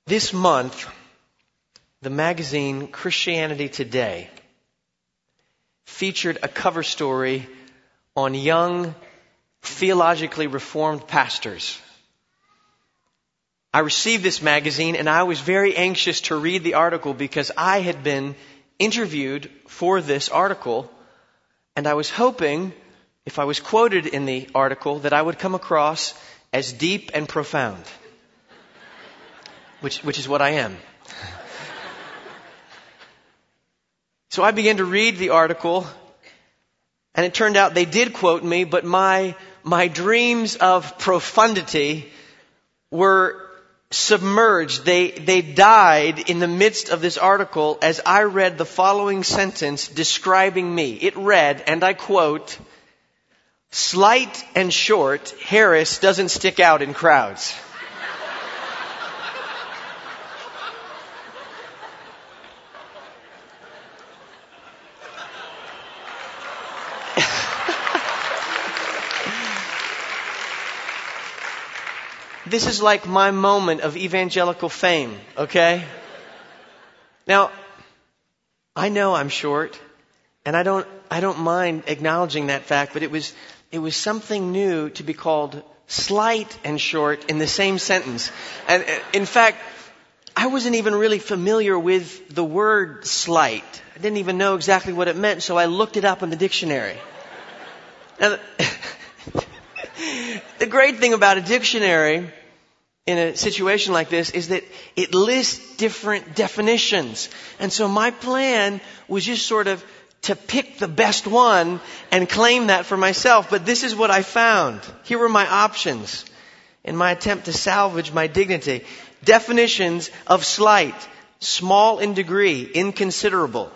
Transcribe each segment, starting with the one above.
This month, the magazine Christianity Today featured a cover story on young, theologically reformed pastors. I received this magazine and I was very anxious to read the article because I had been interviewed for this article, and I was hoping, if I was quoted in the article, that I would come across as deep and profound, which is what I am. So I began to read the article, and it turned out they did quote me, but my dreams of profundity were submerged. They died in the midst of this article as I read the following sentence describing me. It read, and I quote, "Slight and short, Harris doesn't stick out in crowds." This is like my moment of evangelical fame, okay? Now, I know I'm short, and I don't mind acknowledging that fact, but it was something new to be called slight and short in the same sentence. And in fact, I wasn't even really familiar with the word slight. I didn't even know exactly what it meant, so I looked it up in the dictionary. Now, the great thing about a dictionary in a situation like this is that it lists different definitions. And so my plan was just sort of to pick the best one and claim that for myself. But this is what I found. Here were my options in my attempt to salvage my dignity. Definitions of slight: small in degree, inconsiderable.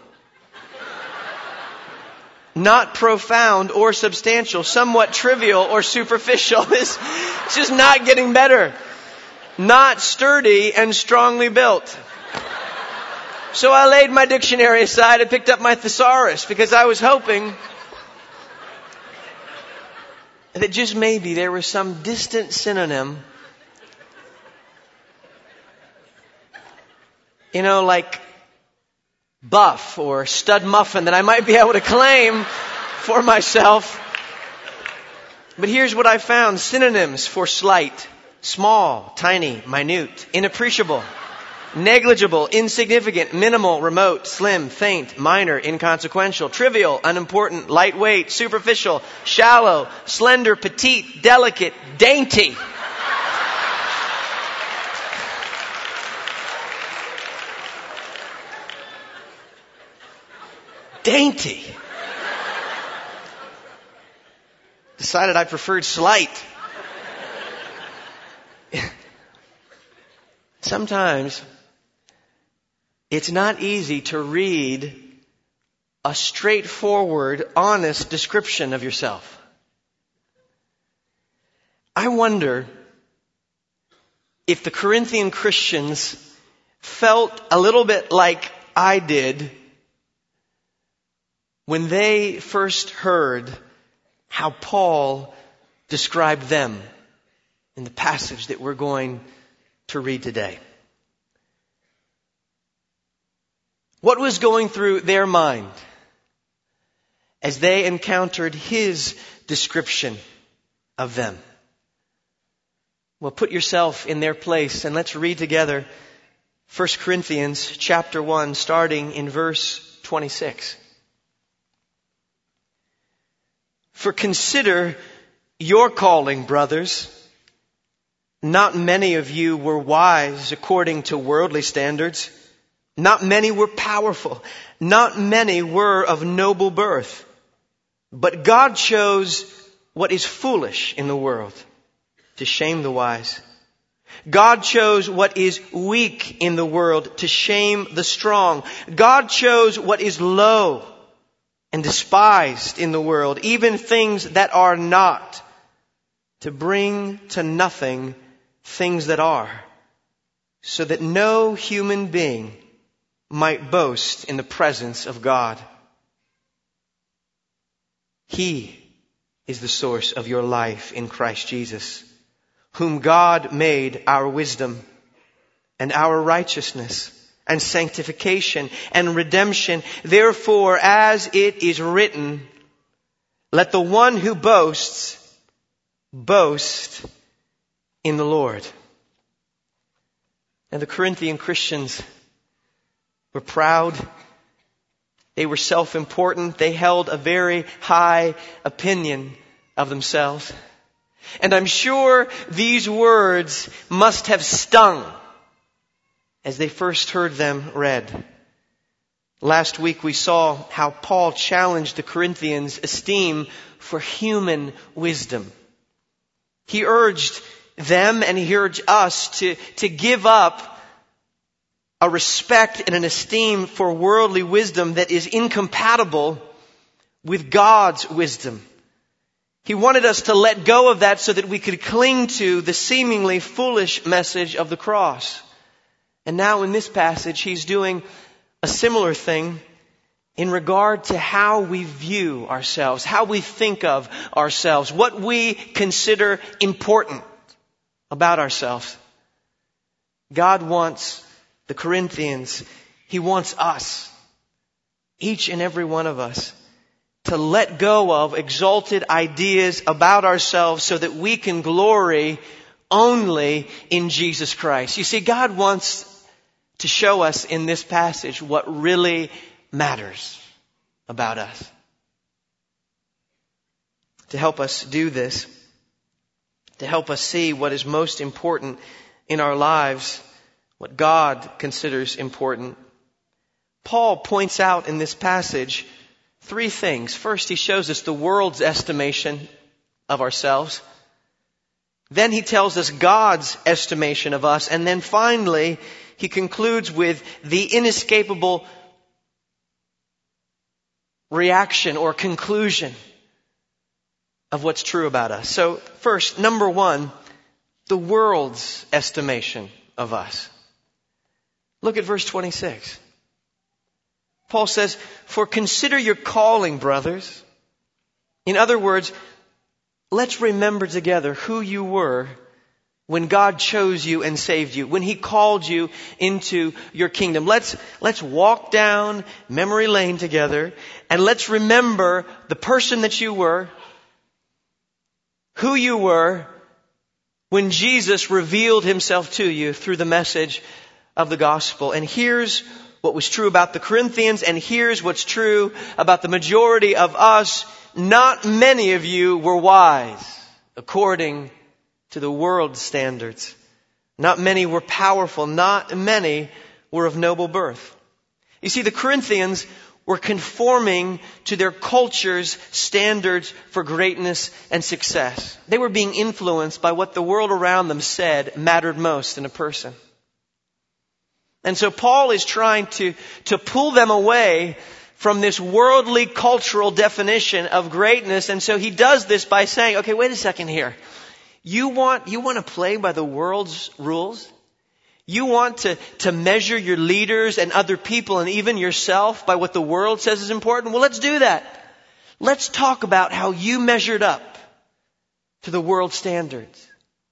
Not profound or substantial, somewhat trivial or superficial. It's just not getting better. Not sturdy and strongly built. So I laid my dictionary aside and picked up my thesaurus because I was hoping that just maybe there was some distant synonym, like buff or stud muffin, that I might be able to claim for myself. But here's what I found. Synonyms for slight: small, tiny, minute, inappreciable, negligible, insignificant, minimal, remote, slim, faint, minor, inconsequential, trivial, unimportant, lightweight, superficial, shallow, slender, petite, delicate, dainty. Dainty. Decided I preferred slight. Sometimes it's not easy to read a straightforward, honest description of yourself. I wonder if the Corinthian Christians felt a little bit like I did when they first heard how Paul described them in the passage that we're going to read today. What was going through their mind as they encountered his description of them? Well, put yourself in their place and let's read together 1 Corinthians chapter 1, starting in verse 26. "For consider your calling, brothers. Not many of you were wise according to worldly standards. Not many were powerful. Not many were of noble birth. But God chose what is foolish in the world to shame the wise. God chose what is weak in the world to shame the strong. God chose what is low and despised in the world, even things that are not, to bring to nothing things that are, so that no human being might boast in the presence of God. He is the source of your life in Christ Jesus, whom God made our wisdom, and our righteousness and sanctification and redemption. Therefore, as it is written, let the one who boasts, boast in the Lord. And the Corinthian Christians were proud. They were self-important. They held a very high opinion of themselves. And I'm sure these words must have stung as they first heard them read. Last week we saw how Paul challenged the Corinthians' esteem for human wisdom. He urged them and he urged us to give up a respect and an esteem for worldly wisdom that is incompatible with God's wisdom. He wanted us to let go of that so that we could cling to the seemingly foolish message of the cross. And now in this passage, he's doing a similar thing in regard to how we view ourselves, how we think of ourselves, what we consider important about ourselves. God wants the Corinthians, He wants us, each and every one of us, to let go of exalted ideas about ourselves so that we can glory only in Jesus Christ. You see, God wants to show us in this passage what really matters about us. To help us do this, to help us see what is most important in our lives, what God considers important, Paul points out in this passage 3 things. First, he shows us the world's estimation of ourselves. Then he tells us God's estimation of us. And then finally, he concludes with the inescapable reaction or conclusion of what's true about us. So first, number 1, the world's estimation of us. Look at verse 26. Paul says, "For consider your calling, brothers." In other words, let's remember together who you were when God chose you and saved you, when He called you into your kingdom. Let's walk down memory lane together and let's remember the person that you were, who you were when Jesus revealed Himself to you through the message of the gospel. And here's what was true about the Corinthians, and here's what's true about the majority of us. Not many of you were wise according to the world's standards. Not many were powerful. Not many were of noble birth. You see, the Corinthians were conforming to their culture's standards for greatness and success. They were being influenced by what the world around them said mattered most in a person. And so Paul is trying to pull them away from this worldly cultural definition of greatness. And so he does this by saying, okay, wait a second here. You want to play by the world's rules? You want to measure your leaders and other people and even yourself by what the world says is important? Well, let's do that. Let's talk about how you measured up to the world standards.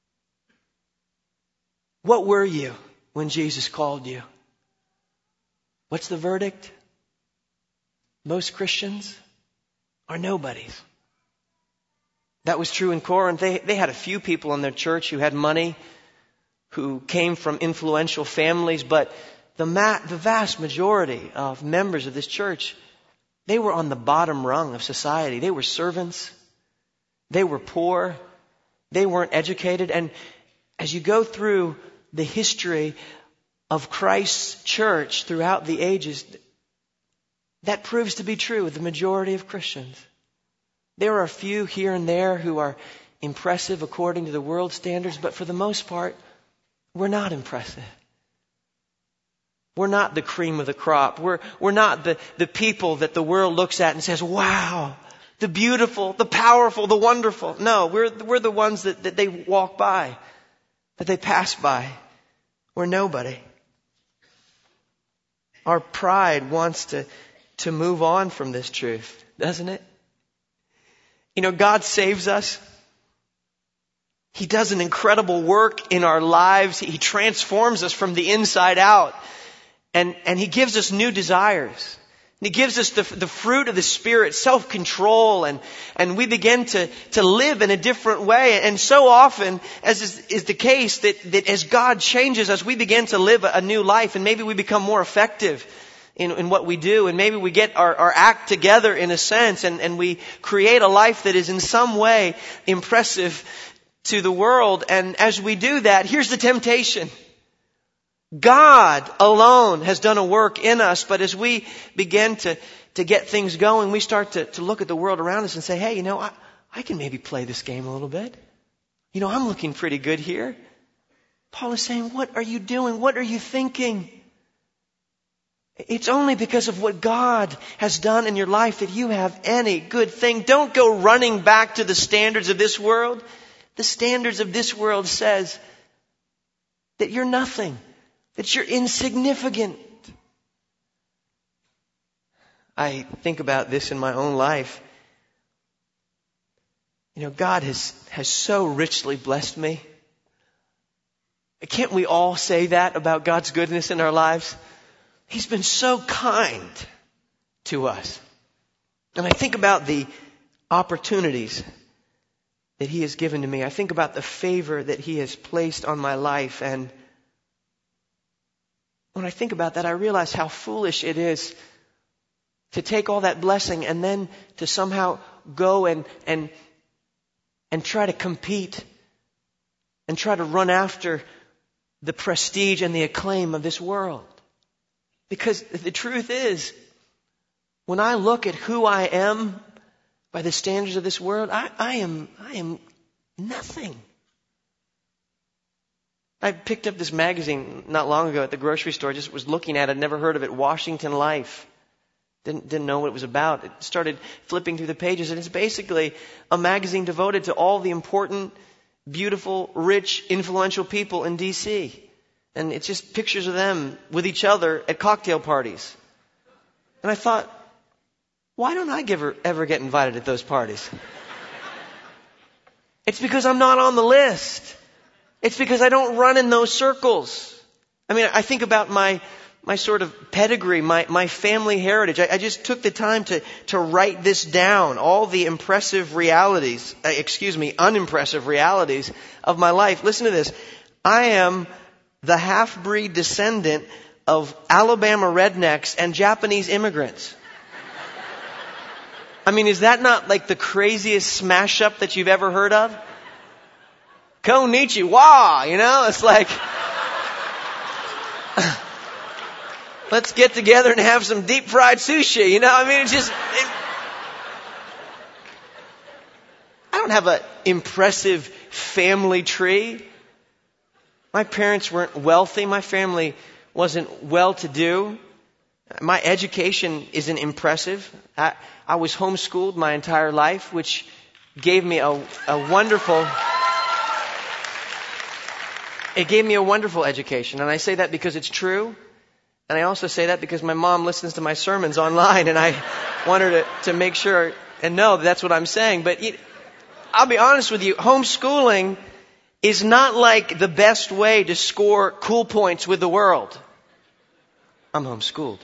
What were you when Jesus called you? What's the verdict? Most Christians are nobodies. That was true in Corinth. They had a few people in their church who had money, who came from influential families, but the vast majority of members of this church, they were on the bottom rung of society. They were servants. They were poor. They weren't educated. And as you go through the history of Christ's church throughout the ages, that proves to be true with the majority of Christians. There are a few here and there who are impressive according to the world standards, but for the most part, we're not impressive. We're not the cream of the crop. We're not the people that the world looks at and says, wow, the beautiful, the powerful, the wonderful. No, we're the ones that they walk by, that they pass by. We're nobody. Our pride wants to move on from this truth, doesn't it? You know, God saves us. He does an incredible work in our lives. He transforms us from the inside out. And He gives us new desires. He gives us the fruit of the Spirit, self-control, and we begin to live in a different way. And so often, as is the case, that as God changes us, we begin to live a new life, and maybe we become more effective in what we do, and maybe we get our act together in a sense, and we create a life that is in some way impressive to the world. And as we do that, here's the temptation. God alone has done a work in us, but as we begin to get things going, we start to look at the world around us and say, hey, I can maybe play this game a little bit. I'm looking pretty good here. Paul is saying, what are you doing? What are you thinking? It's only because of what God has done in your life that you have any good thing. Don't go running back to the standards of this world. The standards of this world says that you're nothing, that you're insignificant. I think about this in my own life. God has so richly blessed me. Can't we all say that about God's goodness in our lives? He's been so kind to us. And I think about the opportunities that He has given to me. I think about the favor that He has placed on my life. And when I think about that, I realize how foolish it is to take all that blessing and then to somehow go and try to compete and try to run after the prestige and the acclaim of this world. Because the truth is, when I look at who I am by the standards of this world, I am nothing. I picked up this magazine not long ago at the grocery store, just was looking at it, never heard of it, Washington Life. Didn't know what it was about. It started flipping through the pages, and it's basically a magazine devoted to all the important, beautiful, rich, influential people in D.C. And it's just pictures of them with each other at cocktail parties. And I thought, why don't I ever get invited at those parties? It's because I'm not on the list. It's because I don't run in those circles. I mean, I think about my sort of pedigree, my family heritage. I just took the time to write this down, all the unimpressive realities of my life. Listen to this. I am the half-breed descendant of Alabama rednecks and Japanese immigrants. I mean, is that not like the craziest smash-up that you've ever heard of? Konnichiwa, it's like, let's get together and have some deep fried sushi, I mean, I don't have an impressive family tree. My parents weren't wealthy. My family wasn't well-to-do. My education isn't impressive. I was homeschooled my entire life, which gave me a wonderful education. And I say that because it's true. And I also say that because my mom listens to my sermons online, and I want her to make sure and know that that's what I'm saying. But I'll be honest with you, homeschooling is not like the best way to score cool points with the world. I'm homeschooled.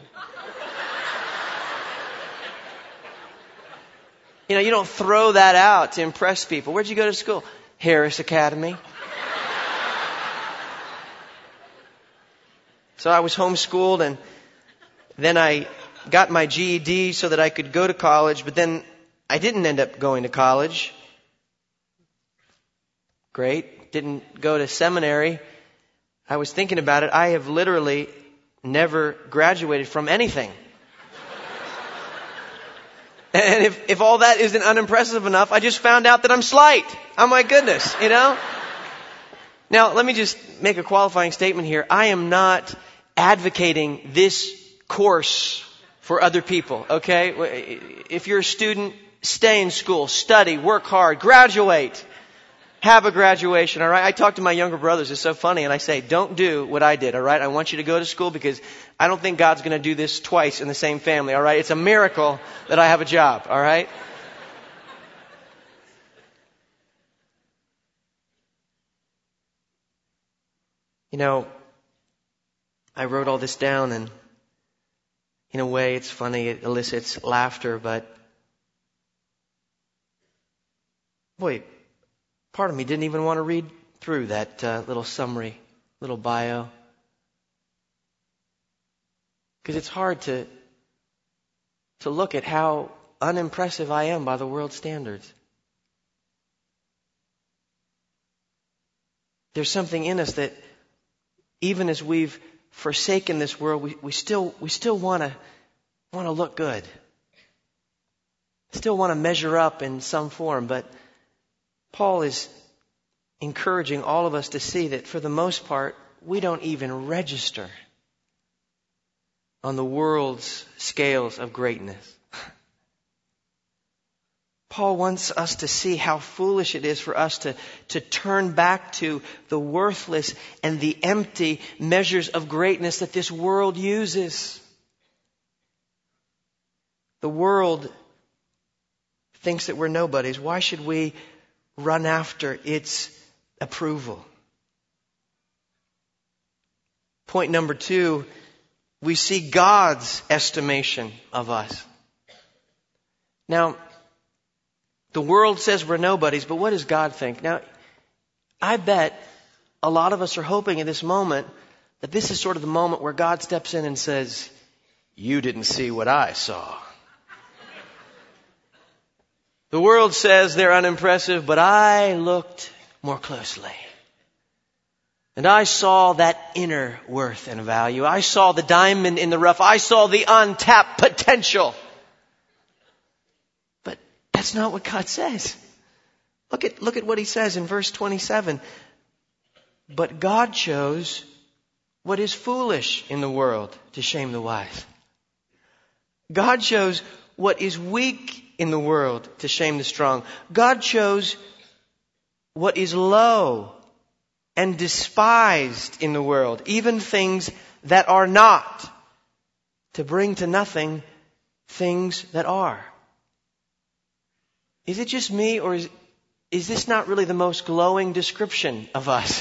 You don't throw that out to impress people. Where'd you go to school? Harris Academy. So I was homeschooled, and then I got my GED so that I could go to college, but then I didn't end up going to college. Great. Didn't go to seminary. I was thinking about it. I have literally never graduated from anything. And if all that isn't unimpressive enough, I just found out that I'm slight. Oh my goodness, Now, let me just make a qualifying statement here. I am not advocating this course for other people, okay? If you're a student, stay in school, study, work hard, graduate. Have a graduation, all right? I talk to my younger brothers. It's so funny. And I say, don't do what I did, all right? I want you to go to school because I don't think God's going to do this twice in the same family, all right? It's a miracle that I have a job, all right? You know, I wrote all this down, and in a way it's funny, it elicits laughter, but boy, part of me didn't even want to read through that little summary, little bio. Because it's hard to look at how unimpressive I am by the world's standards. There's something in us that even as we've forsaken this world, we still want to look good. Still want to measure up in some form, but Paul is encouraging all of us to see that for the most part, we don't even register on the world's scales of greatness. Paul wants us to see how foolish it is for us to turn back to the worthless and the empty measures of greatness that this world uses. The world thinks that we're nobodies. Why should we run after its approval? Point number 2, we see God's estimation of us. Now, the world says we're nobodies, but what does God think? Now, I bet a lot of us are hoping in this moment that this is sort of the moment where God steps in and says, "You didn't see what I saw." The world says they're unimpressive, but I looked more closely. And I saw that inner worth and value. I saw the diamond in the rough. I saw the untapped potential. But that's not what God says. Look at what he says in verse 27. But God chose what is foolish in the world to shame the wise. God chose what is weak in the world to shame the strong. God chose what is low and despised in the world, even things that are not, to bring to nothing things that are. Is it just me, or is this not really the most glowing description of us?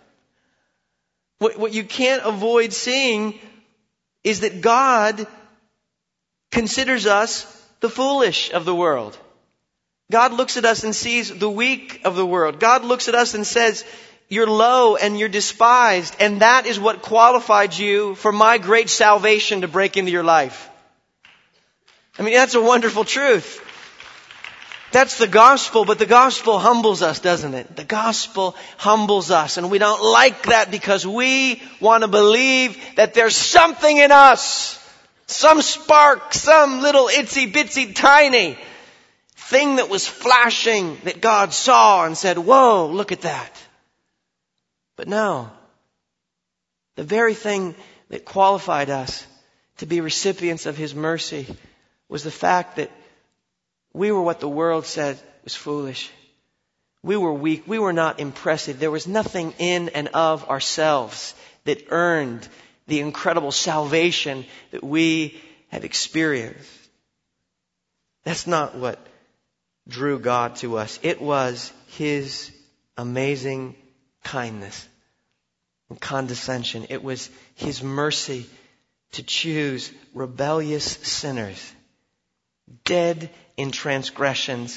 What you can't avoid seeing is that God considers us the foolish of the world. God looks at us and sees the weak of the world. God looks at us and says, "You're low and you're despised, and that is what qualified you for my great salvation to break into your life." I mean, that's a wonderful truth. That's the gospel, but the gospel humbles us, doesn't it? The gospel humbles us, and we don't like that because we want to believe that there's something in us, some spark, some little itsy bitsy tiny thing that was flashing that God saw and said, "Whoa, look at that." But no, the very thing that qualified us to be recipients of His mercy was the fact that we were what the world said was foolish. We were weak. We were not impressive. There was nothing in and of ourselves that earned the incredible salvation that we have experienced. That's not what drew God to us. It was His amazing kindness and condescension. It was His mercy to choose rebellious sinners, dead in transgressions.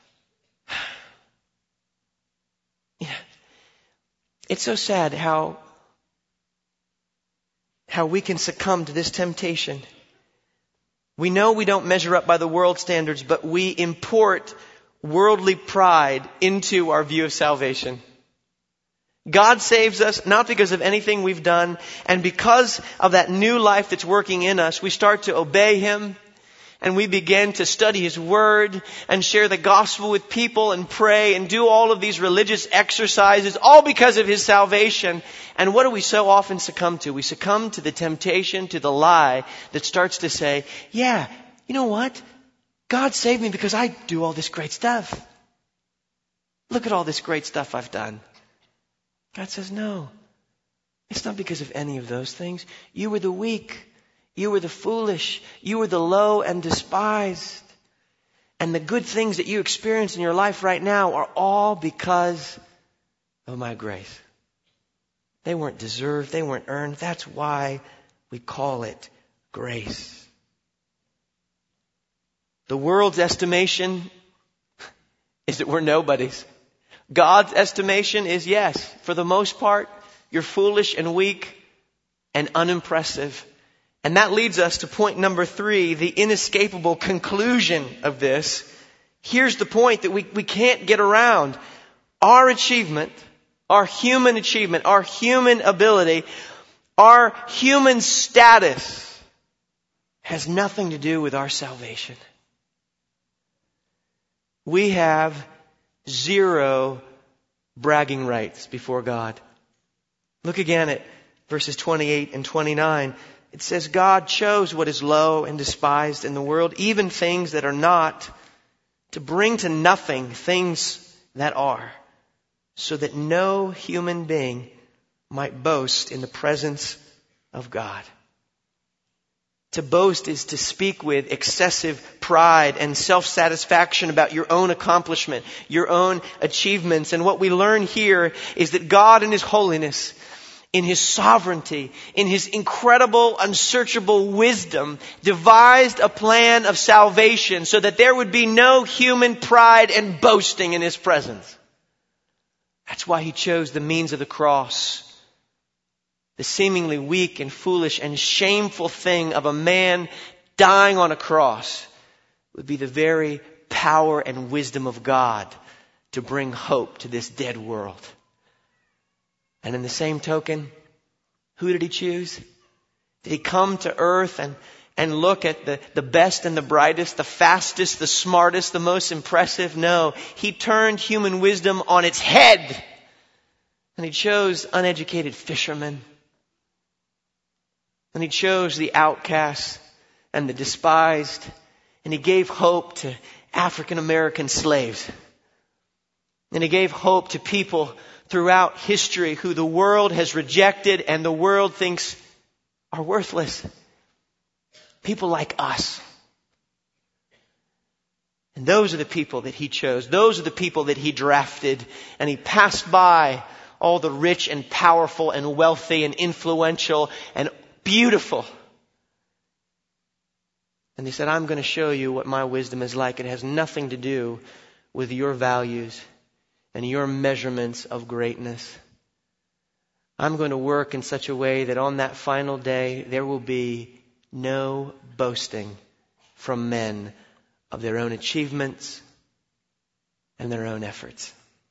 It's so sad how we can succumb to this temptation. We know we don't measure up by the world standards, but we import worldly pride into our view of salvation. God saves us not because of anything we've done, and because of that new life that's working in us, we start to obey Him, and we begin to study His Word and share the gospel with people and pray and do all of these religious exercises, all because of His salvation. And what do we so often succumb to? We succumb to the temptation, to the lie that starts to say, "Yeah, you know what? God saved me because I do all this great stuff. Look at all this great stuff I've done." God says, no, it's not because of any of those things. You were the weak. You were the foolish. You were the low and despised. And the good things that you experience in your life right now are all because of my grace. They weren't deserved. They weren't earned. That's why we call it grace. The world's estimation is that we're nobodies. God's estimation is, yes, for the most part, you're foolish and weak and unimpressive. And that leads us to point number 3, the inescapable conclusion of this. Here's the point that we can't get around. Our achievement, our human ability, our human status has nothing to do with our salvation. We have 0 bragging rights before God. Look again at verses 28 and 29. It says, God chose what is low and despised in the world, even things that are not, to bring to nothing things that are, so that no human being might boast in the presence of God. To boast is to speak with excessive pride and self-satisfaction about your own accomplishment, your own achievements. And what we learn here is that God in His holiness, in His sovereignty, in His incredible, unsearchable wisdom, devised a plan of salvation so that there would be no human pride and boasting in His presence. That's why He chose the means of the cross. The seemingly weak and foolish and shameful thing of a man dying on a cross would be the very power and wisdom of God to bring hope to this dead world. And in the same token, who did He choose? Did He come to earth and look at the best and the brightest, the fastest, the smartest, the most impressive? No, He turned human wisdom on its head. And He chose uneducated fishermen. And He chose the outcasts and the despised. And He gave hope to African American slaves. And He gave hope to people throughout history who the world has rejected and the world thinks are worthless. People like us. And those are the people that He chose. Those are the people that He drafted. And He passed by all the rich and powerful and wealthy and influential and beautiful. And He said, I'm going to show you what my wisdom is like. It has nothing to do with your values and your measurements of greatness. I'm going to work in such a way that on that final day, there will be no boasting from men of their own achievements and their own efforts.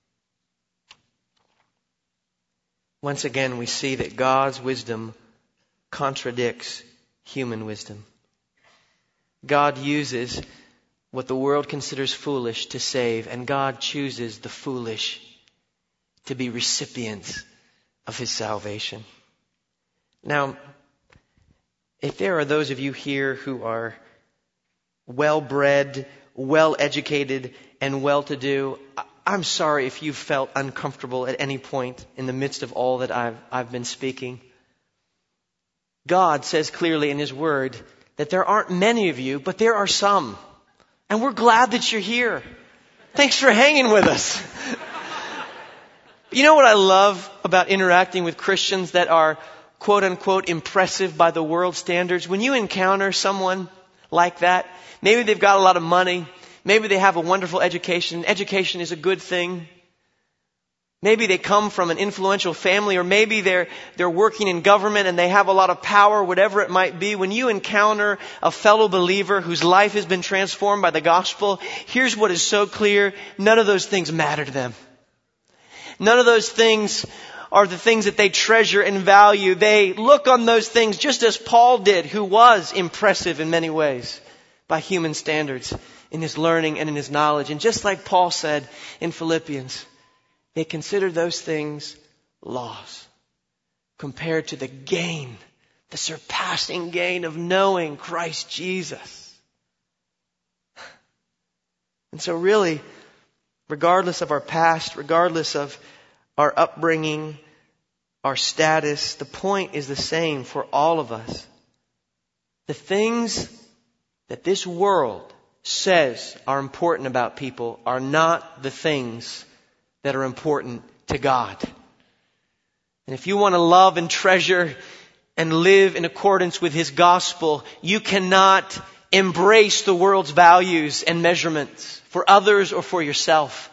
Once again, we see that God's wisdom contradicts human wisdom. God uses what the world considers foolish to save, and God chooses the foolish to be recipients of His salvation. Now, if there are those of you here who are well-bred, well-educated, and well-to-do, I'm sorry if you felt uncomfortable at any point in the midst of all that I've been speaking. God says clearly in His Word that there aren't many of you, but there are some. And we're glad that you're here. Thanks for hanging with us. You know what I love about interacting with Christians that are quote unquote impressive by the world standards? When you encounter someone like that, maybe they've got a lot of money, maybe they have a wonderful education. Education is a good thing. Maybe they come from an influential family, or maybe they're working in government and they have a lot of power, whatever it might be. When you encounter a fellow believer whose life has been transformed by the gospel, here's what is so clear. None of those things matter to them. None of those things are the things that they treasure and value. They look on those things just as Paul did, who was impressive in many ways by human standards in his learning and in his knowledge. And just like Paul said in Philippians, they consider those things loss compared to the gain, the surpassing gain of knowing Christ Jesus. And so really, regardless of our past, regardless of our upbringing, our status, the point is the same for all of us. The things that this world says are important about people are not the things that are important to God. And if you want to love and treasure and live in accordance with His gospel, you cannot embrace the world's values and measurements for others or for yourself.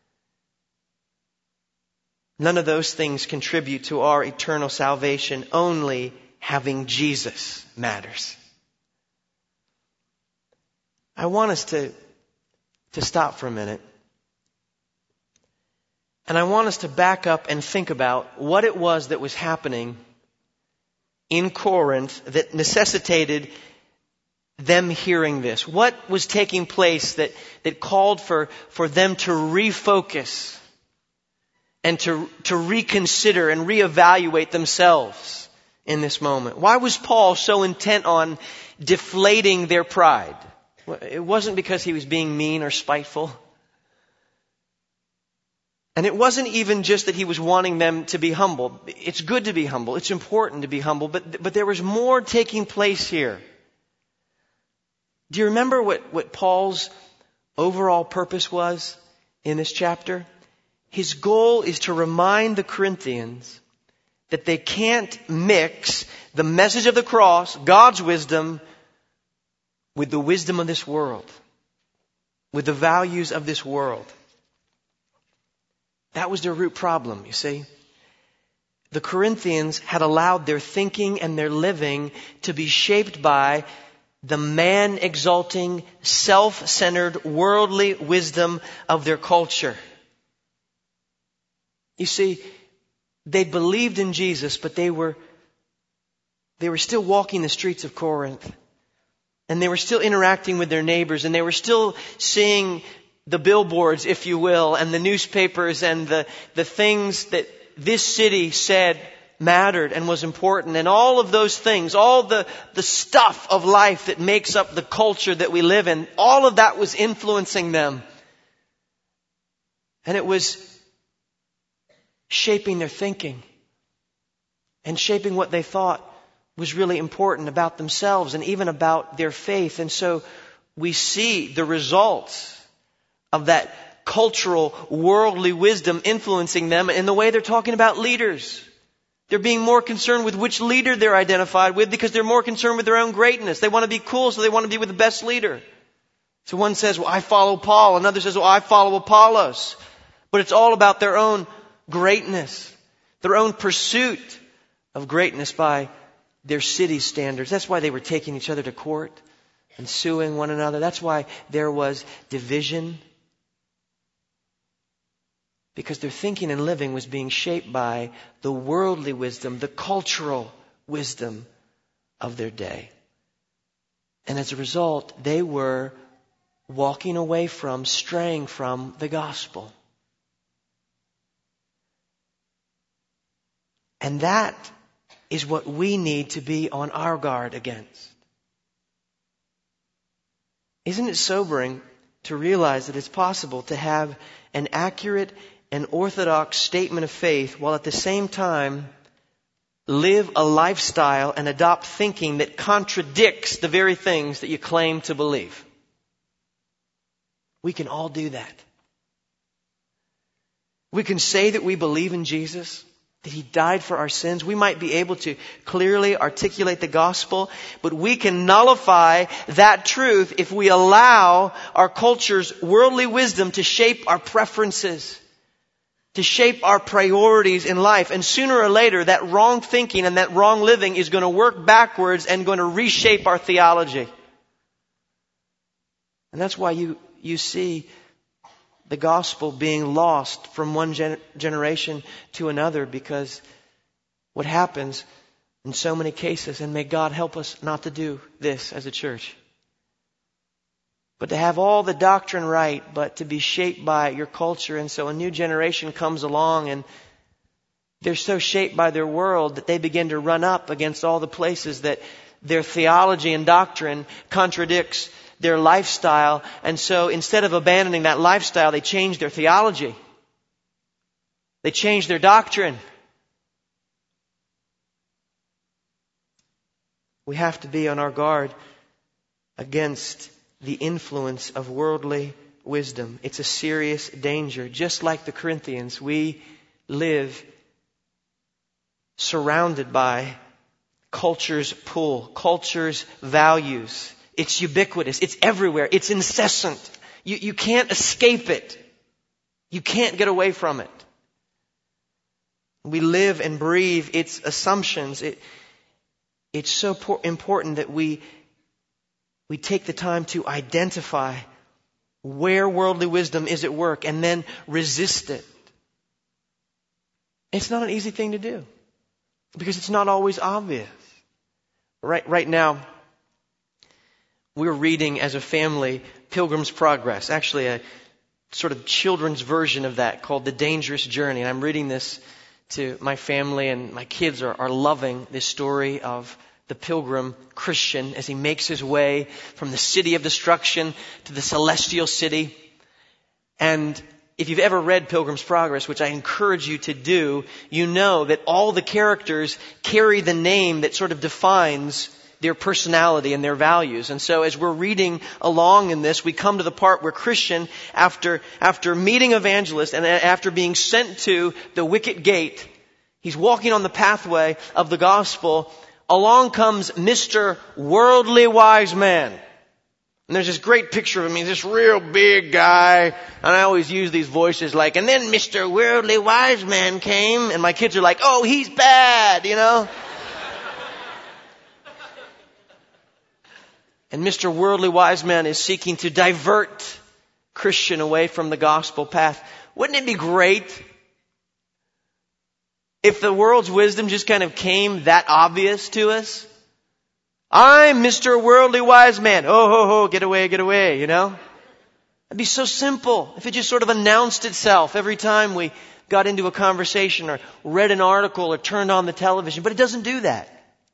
None of those things contribute to our eternal salvation. Only having Jesus matters. I want us to stop for a minute. And I want us to back up and think about what it was that was happening in Corinth that necessitated them hearing this. What was taking place that called for them to refocus and to reconsider and reevaluate themselves in this moment? Why was Paul so intent on deflating their pride? It wasn't because he was being mean or spiteful. And it wasn't even just that he was wanting them to be humble. It's good to be humble. It's important to be humble. But there was more taking place here. Do you remember what Paul's overall purpose was in this chapter? His goal is to remind the Corinthians that they can't mix the message of the cross, God's wisdom, with the wisdom of this world, with the values of this world. That was their root problem, you see. The Corinthians had allowed their thinking and their living to be shaped by the man-exalting, self-centered, worldly wisdom of their culture. You see, they believed in Jesus, but they were still walking the streets of Corinth. And they were still interacting with their neighbors, and they were still seeing the billboards, if you will, and the newspapers and the things that this city said mattered and was important. And all of those things, all the stuff of life that makes up the culture that we live in, all of that was influencing them. And it was shaping their thinking and shaping what they thought was really important about themselves and even about their faith. And so we see the results of that cultural, worldly wisdom influencing them in the way they're talking about leaders. They're being more concerned with which leader they're identified with because they're more concerned with their own greatness. They want to be cool, so they want to be with the best leader. So one says, well, I follow Paul. Another says, well, I follow Apollos. But it's all about their own greatness, their own pursuit of greatness by their city's standards. That's why they were taking each other to court and suing one another. That's why there was division. Because their thinking and living was being shaped by the worldly wisdom, the cultural wisdom of their day. And as a result, they were walking away from, straying from the gospel. And that is what we need to be on our guard against. Isn't it sobering to realize that it's possible to have an accurate and orthodox statement of faith while at the same time live a lifestyle and adopt thinking that contradicts the very things that you claim to believe? We can all do that. We can say that we believe in Jesus, that He died for our sins. We might be able to clearly articulate the gospel, but we can nullify that truth if we allow our culture's worldly wisdom to shape our preferences, to shape our priorities in life. And sooner or later, that wrong thinking and that wrong living is going to work backwards and going to reshape our theology. And that's why you see the gospel being lost from one generation to another, because what happens in so many cases, and may God help us not to do this as a church, but to have all the doctrine right, but to be shaped by your culture. And so a new generation comes along and they're so shaped by their world that they begin to run up against all the places that their theology and doctrine contradicts their lifestyle. And so instead of abandoning that lifestyle, they change their theology. They change their doctrine. We have to be on our guard against the influence of worldly wisdom. It's a serious danger. Just like the Corinthians, we live surrounded by culture's pull, culture's values. It's ubiquitous. It's everywhere. It's incessant. You can't escape it. You can't get away from it. We live and breathe its assumptions. It's so important that we take the time to identify where worldly wisdom is at work and then resist it. It's not an easy thing to do because it's not always obvious. Right now, we're reading as a family Pilgrim's Progress, actually a sort of children's version of that called The Dangerous Journey. And I'm reading this to my family, and my kids are loving this story of the pilgrim Christian as he makes his way from the city of destruction to the celestial city. And if you've ever read Pilgrim's Progress, which I encourage you to do, you know that all the characters carry the name that sort of defines their personality and their values. And so as we're reading along in this, we come to the part where Christian, after meeting Evangelist and after being sent to the wicket gate, he's walking on the pathway of the gospel. Along comes Mr. Worldly Wise Man. And there's this great picture of him. He's this real big guy. And I always use these voices like, and then Mr. Worldly Wise Man came. And my kids are like, oh, he's bad, you know. And Mr. Worldly Wise Man is seeking to divert Christian away from the gospel path. Wouldn't it be great if the world's wisdom just kind of came that obvious to us? I'm Mr. Worldly Wise Man. Oh, ho, ho, get away, you know? It'd be so simple if it just sort of announced itself every time we got into a conversation or read an article or turned on the television. But it doesn't do that.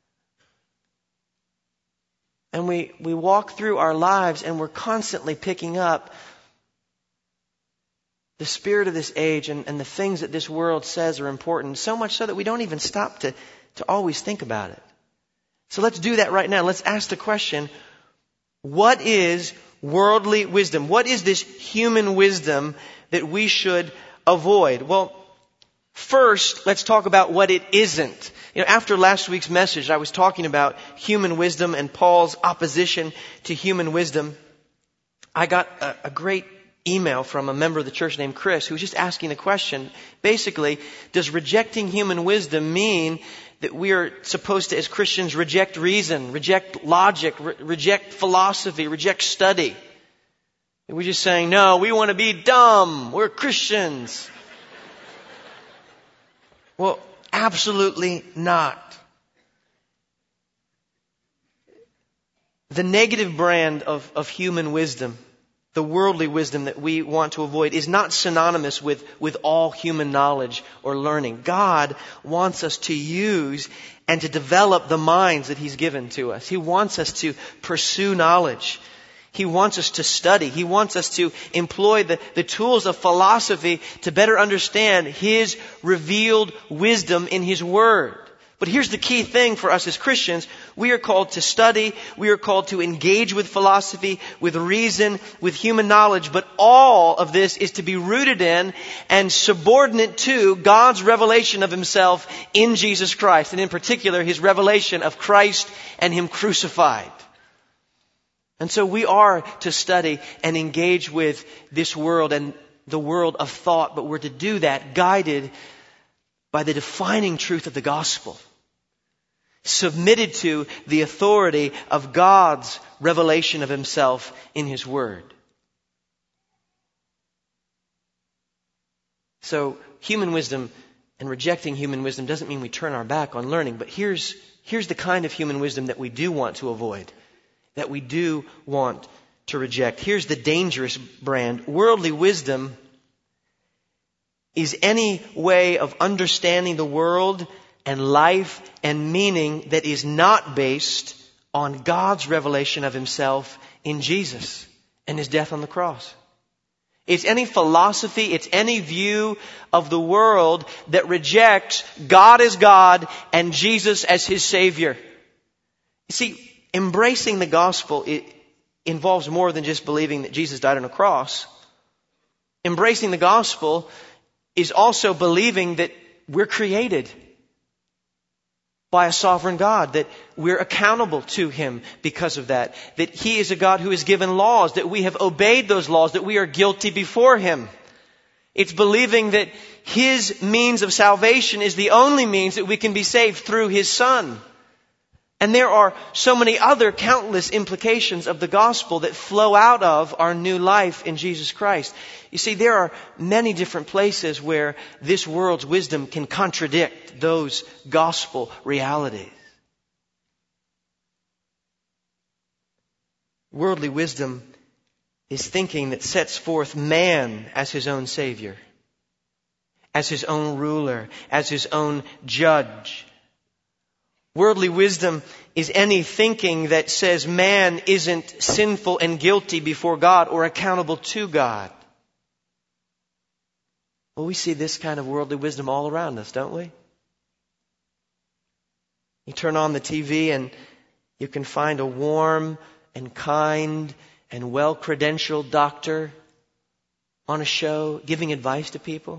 And we walk through our lives and we're constantly picking up the spirit of this age and the things that this world says are important, so much so that we don't even stop to always think about it. So let's do that right now. Let's ask the question, what is worldly wisdom? What is this human wisdom that we should avoid? Well, first, let's talk about what it isn't. You know, after last week's message, I was talking about human wisdom and Paul's opposition to human wisdom. I got a great email from a member of the church named Chris who was just asking the question, basically, does rejecting human wisdom mean that we are supposed to, as Christians, reject reason, reject logic, reject philosophy, reject study? And we're just saying, no, we want to be dumb. We're Christians. Well, absolutely not. The negative brand of human wisdom, the worldly wisdom that we want to avoid, is not synonymous with all human knowledge or learning. God wants us to use and to develop the minds that He's given to us. He wants us to pursue knowledge. He wants us to study. He wants us to employ the tools of philosophy to better understand His revealed wisdom in His Word. But here's the key thing for us as Christians. We are called to study. We are called to engage with philosophy, with reason, with human knowledge. But all of this is to be rooted in and subordinate to God's revelation of Himself in Jesus Christ. And in particular, His revelation of Christ and Him crucified. And so we are to study and engage with this world and the world of thought. But we're to do that guided by the defining truth of the gospel, submitted to the authority of God's revelation of Himself in His Word. So human wisdom and rejecting human wisdom doesn't mean we turn our back on learning, but here's the kind of human wisdom that we do want to avoid, that we do want to reject. Here's the dangerous brand. Worldly wisdom is any way of understanding the world and life and meaning that is not based on God's revelation of Himself in Jesus and His death on the cross. It's any philosophy, it's any view of the world that rejects God as God and Jesus as His Savior. You see, embracing the gospel, it involves more than just believing that Jesus died on a cross. Embracing the gospel is also believing that we're created. by a sovereign God, that we're accountable to Him because of that He is a God who has given laws, that we have obeyed those laws, that we are guilty before Him. It's believing that His means of salvation is the only means that we can be saved through His Son. And there are so many other countless implications of the gospel that flow out of our new life in Jesus Christ. You see, there are many different places where this world's wisdom can contradict those gospel realities. Worldly wisdom is thinking that sets forth man as his own savior, as his own ruler, as his own judge. Worldly wisdom is any thinking that says man isn't sinful and guilty before God or accountable to God. Well, we see this kind of worldly wisdom all around us, don't we? You turn on the TV and you can find a warm and kind and well-credentialed doctor on a show giving advice to people,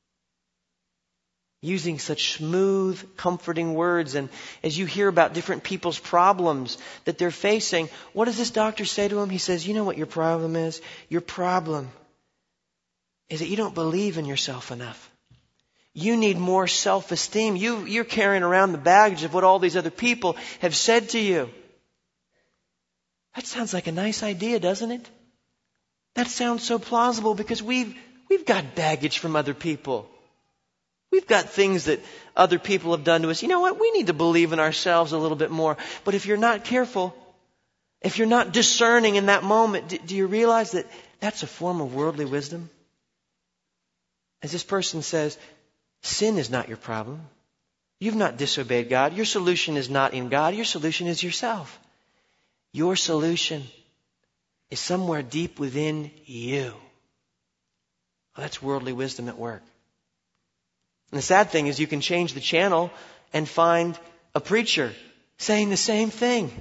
using such smooth, comforting words. And as you hear about different people's problems that they're facing, what does this doctor say to them? He says, you know what your problem is? Your problem is that you don't believe in yourself enough. You need more self-esteem. You're carrying around the baggage of what all these other people have said to you. That sounds like a nice idea, doesn't it? That sounds so plausible because we've got baggage from other people. We've got things that other people have done to us. You know what? We need to believe in ourselves a little bit more. But if you're not careful, if you're not discerning in that moment, do you realize that that's a form of worldly wisdom? As this person says, sin is not your problem. You've not disobeyed God. Your solution is not in God. Your solution is yourself. Your solution is somewhere deep within you. Well, that's worldly wisdom at work. And the sad thing is you can change the channel and find a preacher saying the same thing.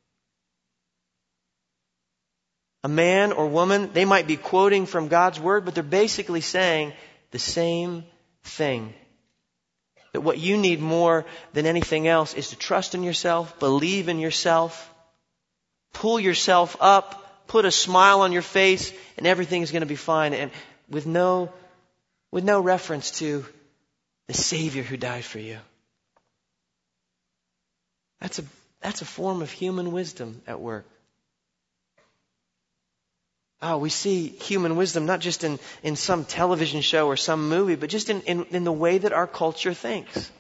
A man or woman, they might be quoting from God's Word, but they're basically saying the same thing. That what you need more than anything else is to trust in yourself, believe in yourself, pull yourself up, put a smile on your face, and everything is going to be fine. And with no reference to the Savior who died for you. That's a form of human wisdom at work. We see human wisdom not just in some television show or some movie, but just in the way that our culture thinks.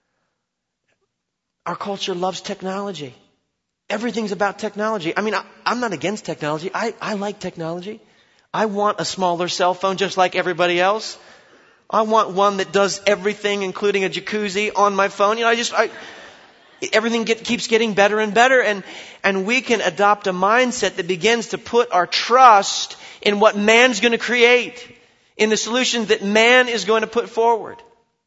Our culture loves technology. Everything's about technology. I mean, I'm not against technology. I like technology. I want a smaller cell phone just like everybody else. I want one that does everything, including a jacuzzi, on my phone. Everything keeps getting better and better. And we can adopt a mindset that begins to put our trust in what man's going to create, in the solutions that man is going to put forward.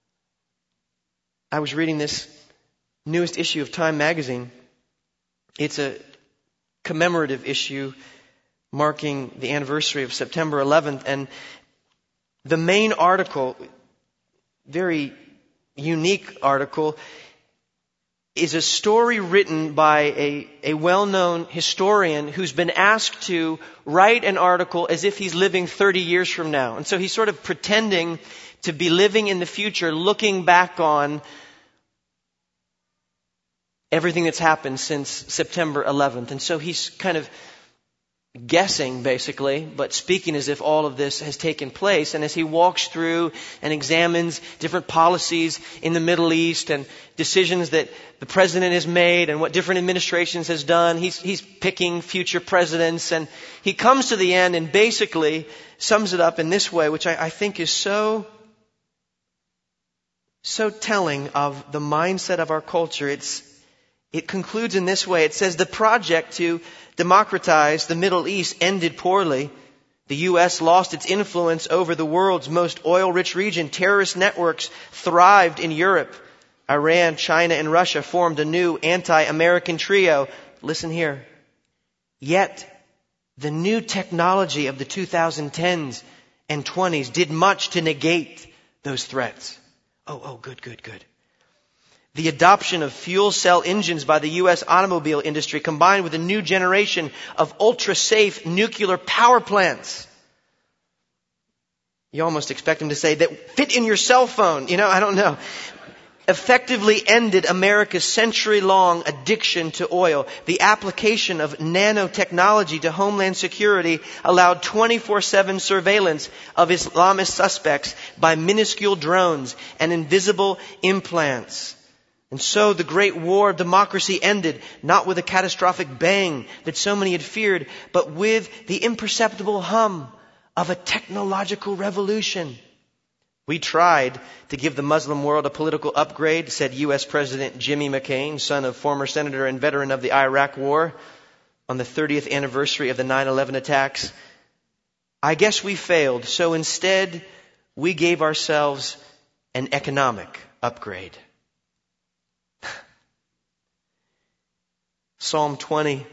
I was reading this newest issue of Time magazine. It's a commemorative issue marking the anniversary of September 11th. And the main article, very unique article, is a story written by a well-known historian who's been asked to write an article as if he's living 30 years from now. And so he's sort of pretending to be living in the future, looking back on everything that's happened since September 11th. And so he's kind of guessing, basically, but speaking as if all of this has taken place. And as he walks through and examines different policies in the Middle East and decisions that the president has made and what different administrations has done, he's picking future presidents. And he comes to the end and basically sums it up in this way, which I think is so telling of the mindset of our culture. It concludes in this way. It says, the project to democratize the Middle East ended poorly. The U.S. lost its influence over the world's most oil-rich region. Terrorist networks thrived in Europe. Iran, China, and Russia formed a new anti-American trio. Listen here. Yet, the new technology of the 2010s and 20s did much to negate those threats. Oh, good. The adoption of fuel cell engines by the U.S. automobile industry, combined with a new generation of ultra-safe nuclear power plants. You almost expect him to say that fit in your cell phone. I don't know. Effectively ended America's century-long addiction to oil. The application of nanotechnology to homeland security allowed 24/7 surveillance of Islamist suspects by minuscule drones and invisible implants. And so the great war of democracy ended, not with a catastrophic bang that so many had feared, but with the imperceptible hum of a technological revolution. We tried to give the Muslim world a political upgrade, said U.S. President Jimmy McCain, son of former senator and veteran of the Iraq War, on the 30th anniversary of the 9/11 attacks. I guess we failed, so instead we gave ourselves an economic upgrade. Psalm 20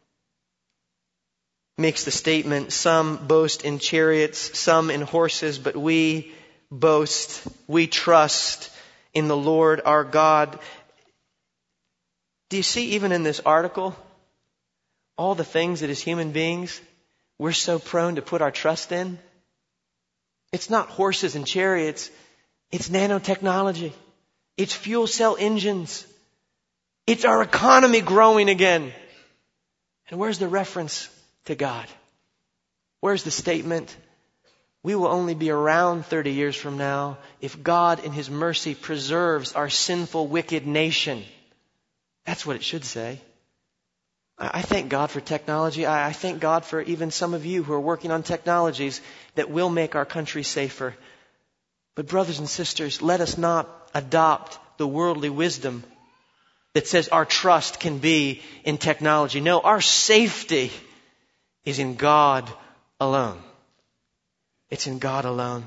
makes the statement, some boast in chariots, some in horses, but we boast, we trust in the Lord our God. Do you see, even in this article, all the things that as human beings we're so prone to put our trust in? It's not horses and chariots. It's nanotechnology. It's fuel cell engines. It's our economy growing again. And where's the reference to God? Where's the statement? We will only be around 30 years from now if God in His mercy preserves our sinful, wicked nation. That's what it should say. I thank God for technology. I thank God for even some of you who are working on technologies that will make our country safer. But brothers and sisters, let us not adopt the worldly wisdom that says our trust can be in technology. No, our safety is in God alone. It's in God alone.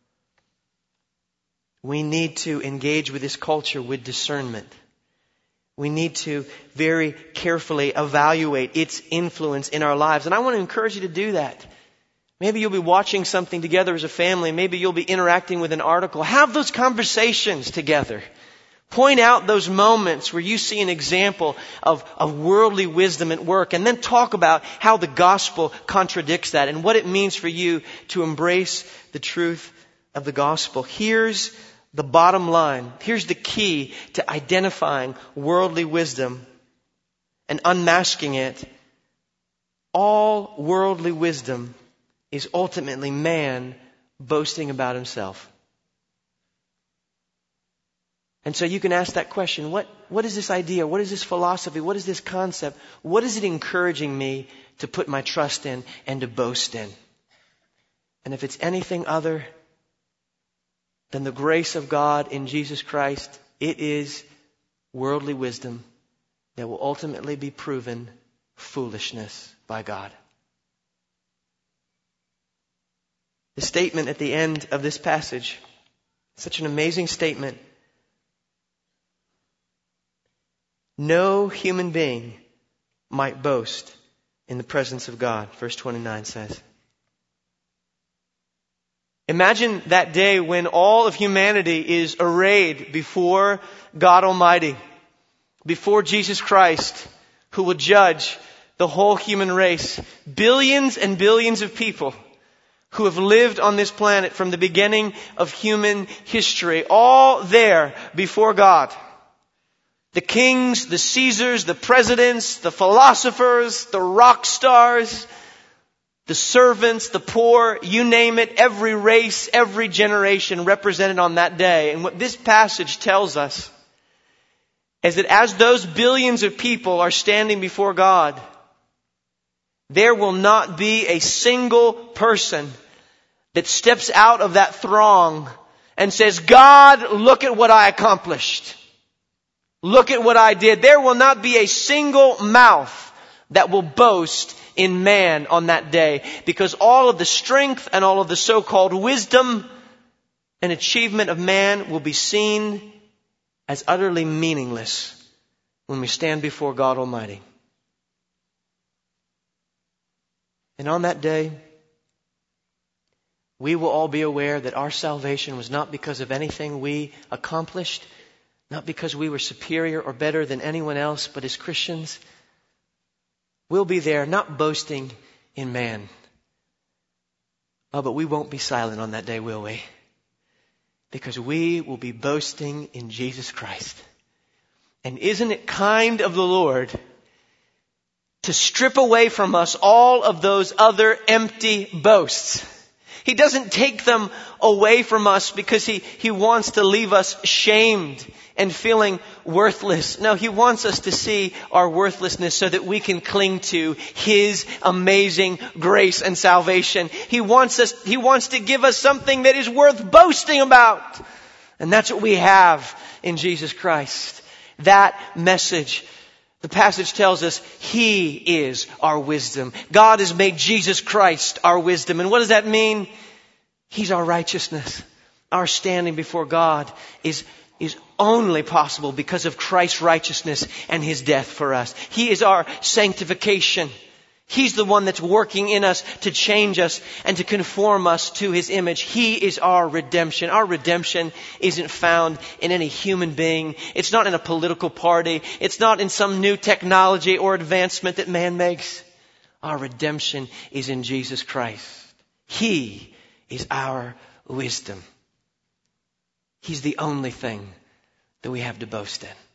We need to engage with this culture with discernment. We need to very carefully evaluate its influence in our lives. And I want to encourage you to do that. Maybe you'll be watching something together as a family. Maybe you'll be interacting with an article. Have those conversations together. Point out those moments where you see an example of worldly wisdom at work, and then talk about how the gospel contradicts that and what it means for you to embrace the truth of the gospel. Here's the bottom line. Here's the key to identifying worldly wisdom and unmasking it. All worldly wisdom is ultimately man boasting about himself. And so you can ask that question, what is this idea? What is this philosophy? What is this concept? What is it encouraging me to put my trust in and to boast in? And if it's anything other than the grace of God in Jesus Christ, it is worldly wisdom that will ultimately be proven foolishness by God. The statement at the end of this passage, such an amazing statement. No human being might boast in the presence of God, verse 29 says. Imagine that day when all of humanity is arrayed before God Almighty, before Jesus Christ, who will judge the whole human race. Billions and billions of people who have lived on this planet from the beginning of human history, all there before God. The kings, the Caesars, the presidents, the philosophers, the rock stars, the servants, the poor, you name it, every race, every generation represented on that day. And what this passage tells us is that as those billions of people are standing before God, there will not be a single person that steps out of that throng and says, God, look at what I accomplished. Look at what I did. There will not be a single mouth that will boast in man on that day, because all of the strength and all of the so-called wisdom and achievement of man will be seen as utterly meaningless when we stand before God Almighty. And on that day, we will all be aware that our salvation was not because of anything we accomplished, Not because we were superior or better than anyone else, but as Christians, we'll be there not boasting in man. Oh, but we won't be silent on that day, will we? Because we will be boasting in Jesus Christ. And isn't it kind of the Lord to strip away from us all of those other empty boasts? He doesn't take them away from us because He wants to leave us shamed and feeling worthless. No, He wants us to see our worthlessness so that we can cling to His amazing grace and salvation. He wants to give us something that is worth boasting about. And that's what we have in Jesus Christ. That message. The passage tells us He is our wisdom. God has made Jesus Christ our wisdom. And what does that mean? He's our righteousness. Our standing before God is only possible because of Christ's righteousness and His death for us. He is our sanctification. He's the one that's working in us to change us and to conform us to His image. He is our redemption. Our redemption isn't found in any human being. It's not in a political party. It's not in some new technology or advancement that man makes. Our redemption is in Jesus Christ. He is our wisdom. He's the only thing that we have to boast in.